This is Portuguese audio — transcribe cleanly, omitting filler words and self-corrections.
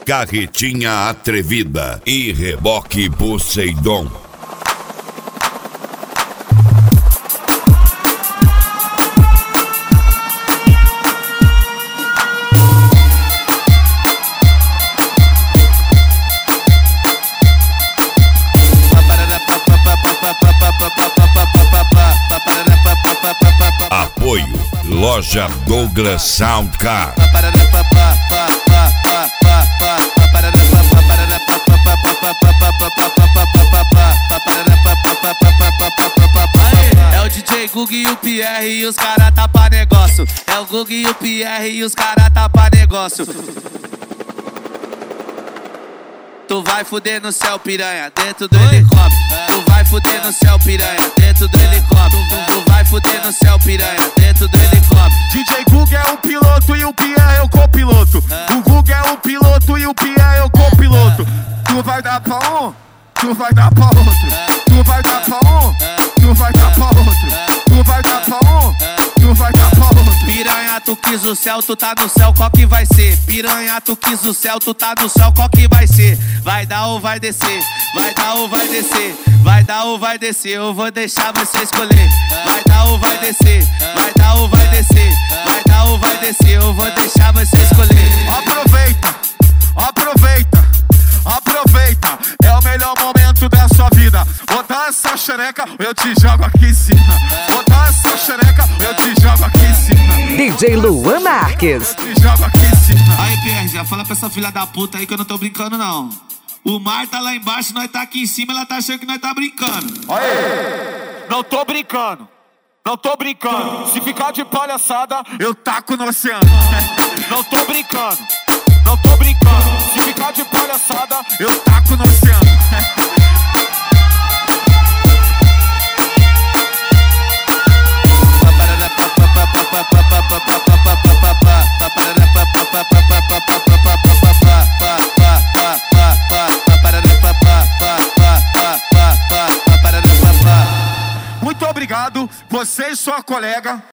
Carretinha Atrevida e Reboque Poseidon. Apoio Loja Douglas Sound Car. É o DJ Gug e o Pierre e os cara tá pra negócio. É o Gug e o Pierre e os cara tá pra negócio. Tu vai fuder no céu, piranha, dentro do helicóptero. Tu vai fuder no céu, piranha, dentro do helicóptero. Tu vai fuder no céu, piranha, dentro do helicóptero. DJ Gug é o piloto e o Pierre é o copiloto. O Gug é o piloto e o Pierre é o copiloto. Tu vai dar pra um, tu vai dar pra outro. Tu vai dar pra um, tu vai dar pra outro. Tu vai dar pra um, tu vai dar pra outro. Piranha, tu quis o céu, tu tá no céu, qual que vai ser? Piranha, tu quis o céu, tu tá no céu, qual que vai ser? Vai dar ou vai descer? Vai dar ou vai descer? Vai dar ou vai descer? Eu vou deixar você escolher. Vai dar ou vai descer? Vai dar ou vai descer? Vai dar ou vai descer? Eu vou deixar você escolher. Aproveita, aproveita, aproveita. É o melhor momento da sua vida. Botar essa xereca, eu te jogo aqui em cima. Botar essa xereca, eu te jogo aqui em cima. DJ Luan Marques. Eu te jogo aqui em cima. Aí, Pierre, já fala pra essa filha da puta aí que eu não tô brincando, não. O mar tá lá embaixo, nós tá aqui em cima, ela tá achando que nós tá brincando. Aê! Não tô brincando, não tô brincando. Se ficar de palhaçada, eu taco no oceano. Não tô brincando, não tô brincando. Se ficar de palhaçada, eu taco no oceano. Muito obrigado, você e sua colega.